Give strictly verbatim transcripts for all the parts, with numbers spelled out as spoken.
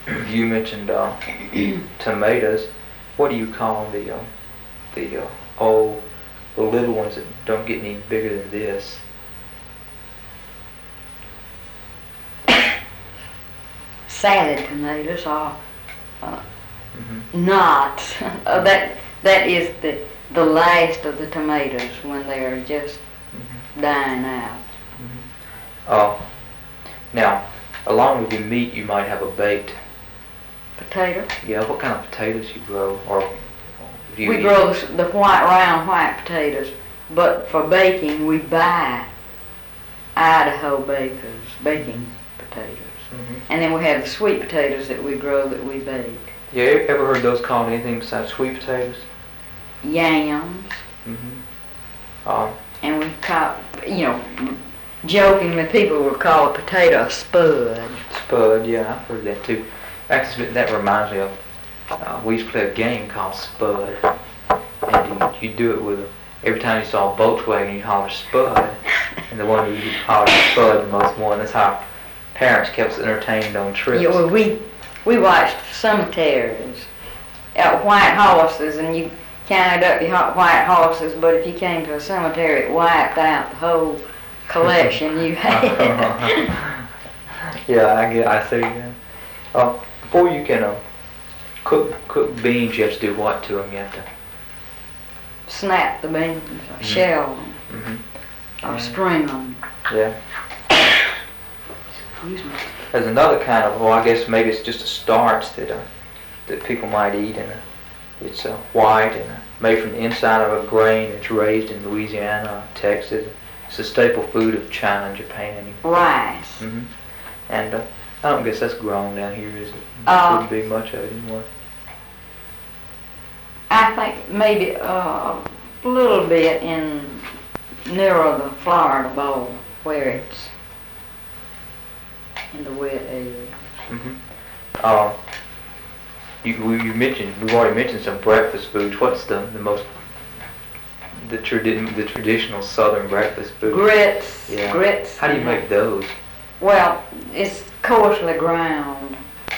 you mentioned uh, tomatoes. What do you call the uh, the uh, old, the little ones that don't get any bigger than this? Salad tomatoes are uh, Mm-hmm. not. uh, that that is the the last of the tomatoes when they are just Mm-hmm. dying out. Mm-hmm. Uh, now, along with your meat, you might have a baked. Potato. Yeah, what kind of potatoes you grow, or do you We eat? grow the, the white round white potatoes, but for baking we buy Idaho bakers baking potatoes. Mm-hmm. And then we have the sweet potatoes that we grow that we bake. Yeah, you ever heard those called anything besides sweet potatoes? Yams. Mm-hmm. Um, And we call, you know, jokingly people would call a potato a spud. Spud, yeah, I've heard that too. Actually, that reminds me of, uh, we used to play a game called Spud. And you, you do it with, a, every time you saw a Volkswagen, you holler Spud. And the one you hollered Spud the most one. That's how parents kept us entertained on trips. Yeah, well, we, we watched cemeteries at white horses, and you counted up your ho- white horses, but if you came to a cemetery, it wiped out the whole collection you had. Yeah, I get, I see that. Uh, before you can uh, cook cook beans, you have to do what to them? You have to. Snap the beans, or Mhm. shell them, Mm-hmm. or Yeah. string them. Yeah. Excuse me. There's another kind of, well, I guess maybe it's just a starch that uh, that people might eat, and uh, it's uh, white and uh, made from the inside of a grain. It's raised in Louisiana, Texas. It's a staple food of China and Japan. Rice. Mm-hmm. And uh, I don't guess that's grown down here, is it? Uh, Wouldn't be much of it anymore. I think maybe uh, a little bit in nearer the Florida Bowl, where it's in the wet area. Mm-hmm. Uh, you, you mentioned, we've already mentioned some breakfast foods. What's the, the most, the, tradi- the traditional Southern breakfast food? Grits. Yeah. Grits. How do you make those? Well, it's coarsely ground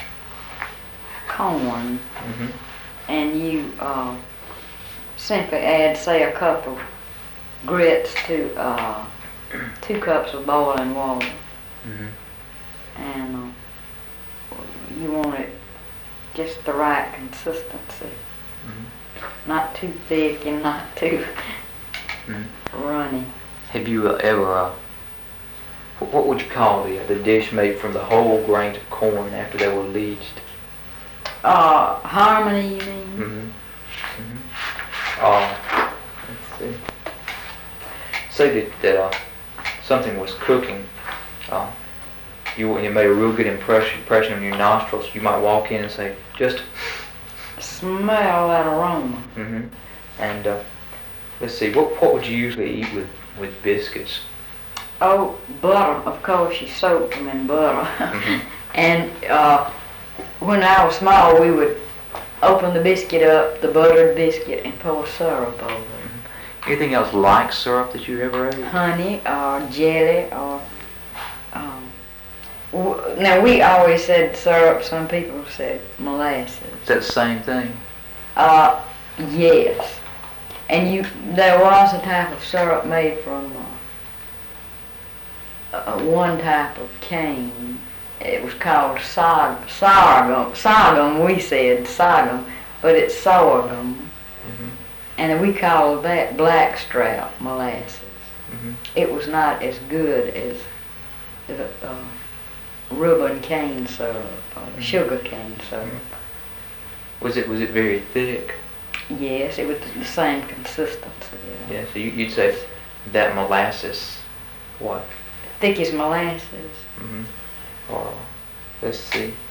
corn, Mm-hmm. and you uh, simply add, say, a cup of grits to uh, two cups of boiling water, Mm-hmm. and uh, you want it just the right consistency, Mm-hmm. not too thick and not too Mm-hmm. runny. Have you uh, ever, uh, wh- what would you call the, the dish made from the whole grains of corn after they were leached? Uh, harmony, you mean? Mm-hmm. Mm-hmm. Uh, let's see. Say that, that uh, something was cooking. Uh, you you made a real good impression impression on your nostrils. You might walk in and say, just. Smell that aroma. Mm-hmm. And uh, let's see. What what would you usually eat with with biscuits? Oh, butter. Of course, you soak them in butter. Mhm. And uh, when I was small, we would open the biscuit up, the buttered biscuit, and pour syrup over it. Anything else like syrup that you ever ate? Honey or jelly or... Um, w- now, we always said syrup. Some people said molasses. Is that the same thing? Uh, yes. And you, there was a type of syrup made from uh, uh, one type of cane. It was called sog- sorghum. Sorghum, we said sorghum, but it's sorghum. Mm-hmm. And we called that blackstrap molasses. Mm-hmm. It was not as good as the uh, Reuben cane syrup or sugar cane syrup. Was it was it very thick? Yes, it was the same consistency. Yeah. Yeah. So you, you'd say that molasses, what? Thick as molasses. Mm-hmm. Or let's see.